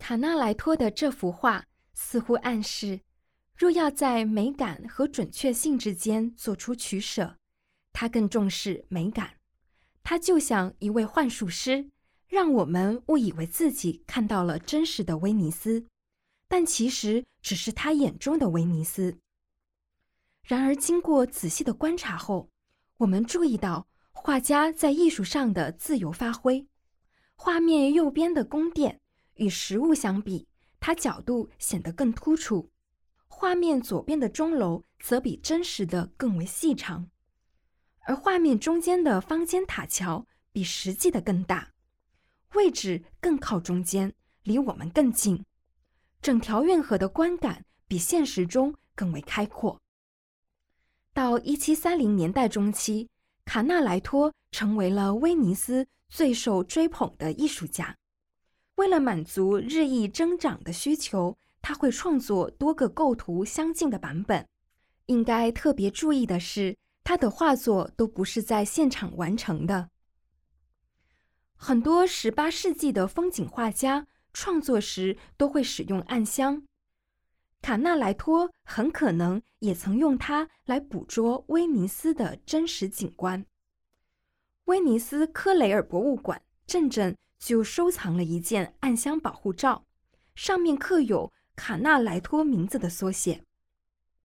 卡纳莱托的这幅画似乎暗示，若要在美感和准确性之间做出取舍，他更重视美感。他就像一位幻术师，让我们误以为自己看到了真实的威尼斯，但其实只是他眼中的威尼斯。然而经过仔细的观察后，我们注意到画家在艺术上的自由发挥。画面右边的宫殿与实物相比，它角度显得更突出；画面左边的钟楼则比真实的更为细长，而画面中间的方尖塔桥比实际的更大，位置更靠中间，离我们更近。整条运河的观感比现实中更为开阔。到1730年代中期，卡纳莱托成为了威尼斯最受追捧的艺术家。为了满足日益增长的需求，他会创作多个构图相近的版本。应该特别注意的是，他的画作都不是在现场完成的。很多18世纪的风景画家创作时都会使用暗箱，卡纳莱托很可能也曾用它来捕捉威尼斯的真实景观。威尼斯科雷尔博物馆正正就收藏了一件暗箱保护照，上面刻有卡纳莱托名字的缩写。